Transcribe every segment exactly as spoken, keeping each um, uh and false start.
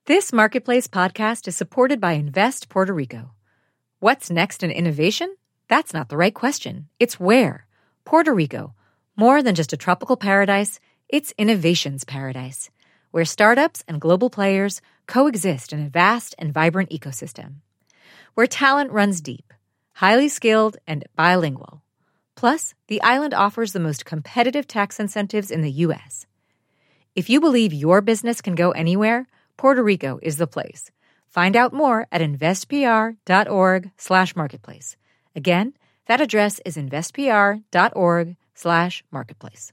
This Marketplace podcast is supported by Invest Puerto Rico. What's next in innovation? That's not the right question. It's where. Puerto Rico. More than just a tropical paradise, it's innovation's paradise, where startups and global players coexist in a vast and vibrant ecosystem. Where talent runs deep, highly skilled, and bilingual. Plus, the island offers the most competitive tax incentives in the U S. If you believe your business can go anywhere, Puerto Rico is the place. Find out more at investpr.org slash marketplace. Again, that address is investpr.org slash marketplace.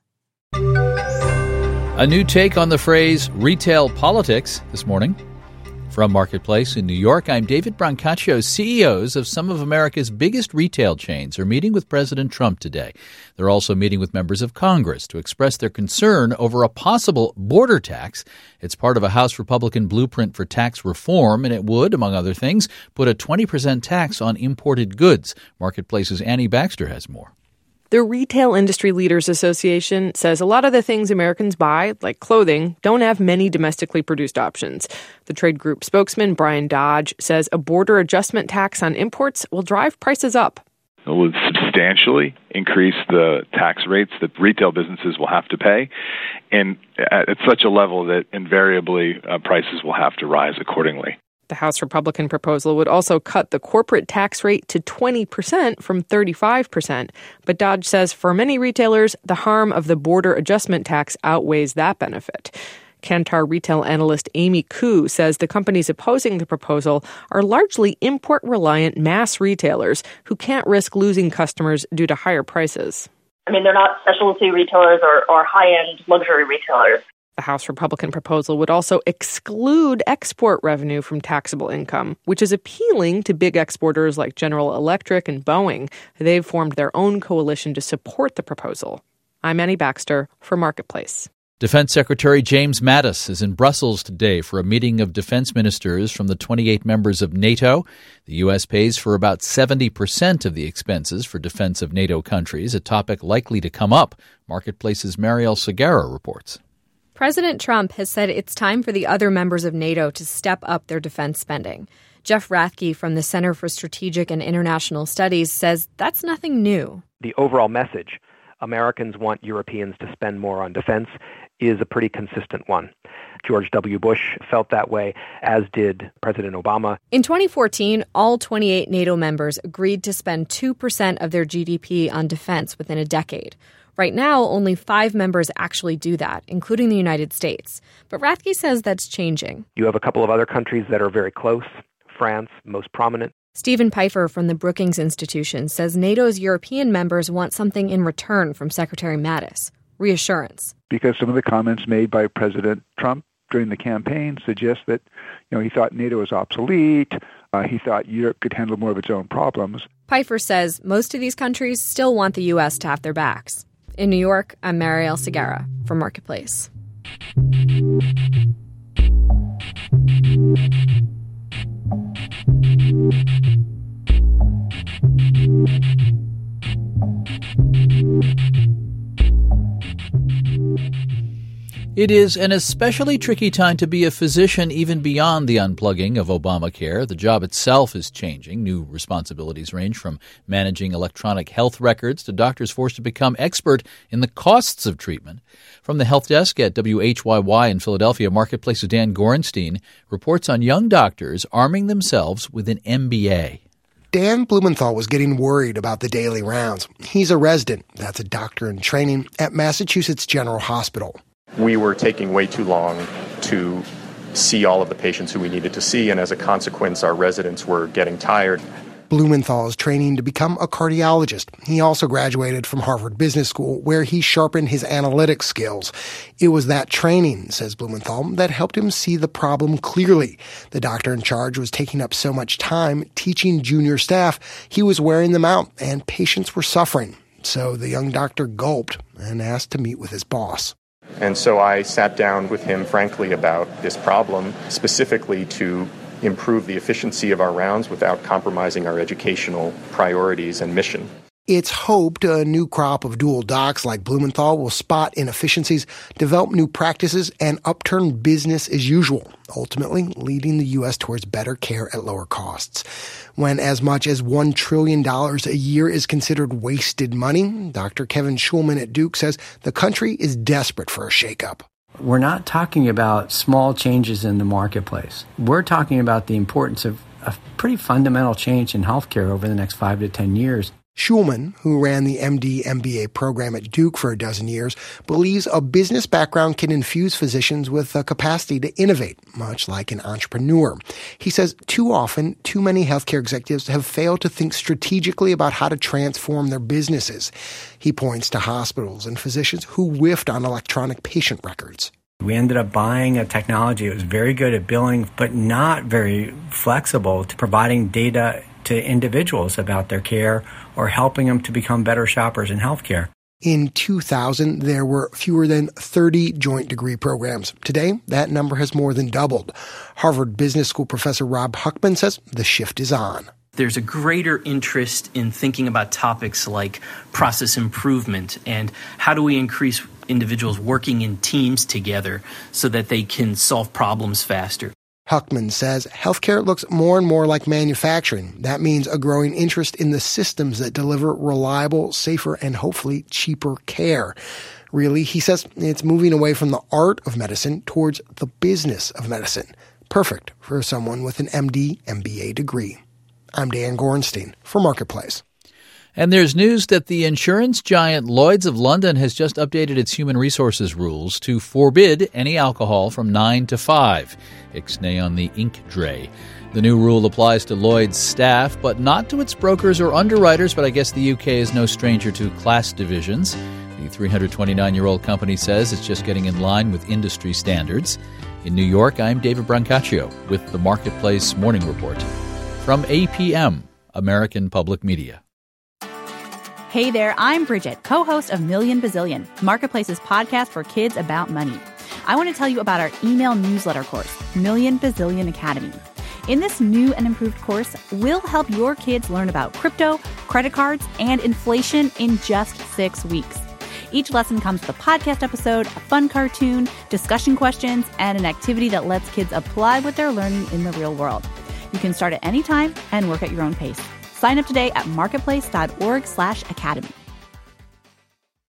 A new take on the phrase retail politics this morning. From Marketplace in New York, I'm David Brancaccio. C E Os of some of America's biggest retail chains are meeting with President Trump today. They're also meeting with members of Congress to express their concern over a possible border tax. It's part of a House Republican blueprint for tax reform, and it would, among other things, put a twenty percent tax on imported goods. Marketplace's Annie Baxter has more. The Retail Industry Leaders Association says a lot of the things Americans buy, like clothing, don't have many domestically produced options. The trade group spokesman, Brian Dodge, says a border adjustment tax on imports will drive prices up. It will substantially increase the tax rates that retail businesses will have to pay, and at, at such a level that invariably uh, prices will have to rise accordingly. The House Republican proposal would also cut the corporate tax rate to twenty percent from thirty-five percent. But Dodge says for many retailers, the harm of the border adjustment tax outweighs that benefit. Kantar retail analyst Amy Koo says the companies opposing the proposal are largely import-reliant mass retailers who can't risk losing customers due to higher prices. I mean, they're not specialty retailers or, or high-end luxury retailers. The House Republican proposal would also exclude export revenue from taxable income, which is appealing to big exporters like General Electric and Boeing. They've formed their own coalition to support the proposal. I'm Annie Baxter for Marketplace. Defense Secretary James Mattis is in Brussels today for a meeting of defense ministers from the twenty-eight members of NATO. The U S pays for about seventy percent of the expenses for defense of NATO countries, a topic likely to come up. Marketplace's Marielle Segarra reports. President Trump has said it's time for the other members of NATO to step up their defense spending. Jeff Rathke from the Center for Strategic and International Studies says that's nothing new. The overall message, Americans want Europeans to spend more on defense, is a pretty consistent one. George W. Bush felt that way, as did President Obama. In twenty fourteen, all twenty-eight NATO members agreed to spend two percent of their G D P on defense within a decade. Right now, only five members actually do that, including the United States. But Rathke says that's changing. You have a couple of other countries that are very close. France, most prominent. Stephen Pfeiffer from the Brookings Institution says NATO's European members want something in return from Secretary Mattis, reassurance. Because some of the comments made by President Trump during the campaign suggest that, you know, he thought NATO was obsolete. Uh, he thought Europe could handle more of its own problems. Pfeiffer says most of these countries still want the U S to have their backs. In New York, I'm Marielle Segarra for Marketplace. It is an especially tricky time to be a physician even beyond the unplugging of Obamacare. The job itself is changing. New responsibilities range from managing electronic health records to doctors forced to become expert in the costs of treatment. From the Health Desk at W H Y Y in Philadelphia, Marketplace's Dan Gorenstein reports on young doctors arming themselves with an M B A. Dan Blumenthal was getting worried about the daily rounds. He's a resident, that's a doctor in training, at Massachusetts General Hospital. We were taking way too long to see all of the patients who we needed to see, and as a consequence, our residents were getting tired. Blumenthal is training to become a cardiologist. He also graduated from Harvard Business School, where he sharpened his analytics skills. It was that training, says Blumenthal, that helped him see the problem clearly. The doctor in charge was taking up so much time teaching junior staff, he was wearing them out, and patients were suffering. So the young doctor gulped and asked to meet with his boss. And so I sat down with him, frankly, about this problem, specifically to improve the efficiency of our rounds without compromising our educational priorities and mission. It's hoped a new crop of dual docs like Blumenthal will spot inefficiencies, develop new practices, and upturn business as usual, ultimately leading the U S towards better care at lower costs. When as much as one trillion dollars a year is considered wasted money, Doctor Kevin Schulman at Duke says the country is desperate for a shakeup. We're not talking about small changes in the marketplace. We're talking about the importance of a pretty fundamental change in healthcare over the next five to ten years. Schulman, who ran the M D M B A program at Duke for a dozen years, believes a business background can infuse physicians with a capacity to innovate, much like an entrepreneur. He says too often, too many healthcare executives have failed to think strategically about how to transform their businesses. He points to hospitals and physicians who whiffed on electronic patient records. We ended up buying a technology that was very good at billing, but not very flexible to providing data to individuals about their care or helping them to become better shoppers in healthcare. In two thousand, there were fewer than thirty joint degree programs. Today, that number has more than doubled. Harvard Business School professor Rob Huckman says the shift is on. There's a greater interest in thinking about topics like process improvement and how do we increase individuals working in teams together so that they can solve problems faster. Huckman says healthcare looks more and more like manufacturing. That means a growing interest in the systems that deliver reliable, safer, and hopefully cheaper care. Really, he says it's moving away from the art of medicine towards the business of medicine. Perfect for someone with an M D M B A degree. I'm Dan Gorenstein for Marketplace. And there's news that the insurance giant Lloyd's of London has just updated its human resources rules to forbid any alcohol from nine to five. Ixnay on the ink dray. The new rule applies to Lloyd's staff, but not to its brokers or underwriters, but I guess the U K is no stranger to class divisions. The three hundred twenty-nine-year-old company says it's just getting in line with industry standards. In New York, I'm David Brancaccio with the Marketplace Morning Report. From A P M, American Public Media. Hey there, I'm Bridget, co-host of Million Bazillion, Marketplace's podcast for kids about money. I want to tell you about our email newsletter course, Million Bazillion Academy. In this new and improved course, we'll help your kids learn about crypto, credit cards, and inflation in just six weeks. Each lesson comes with a podcast episode, a fun cartoon, discussion questions, and an activity that lets kids apply what they're learning in the real world. You can start at any time and work at your own pace. Sign up today at marketplace.org slash academy.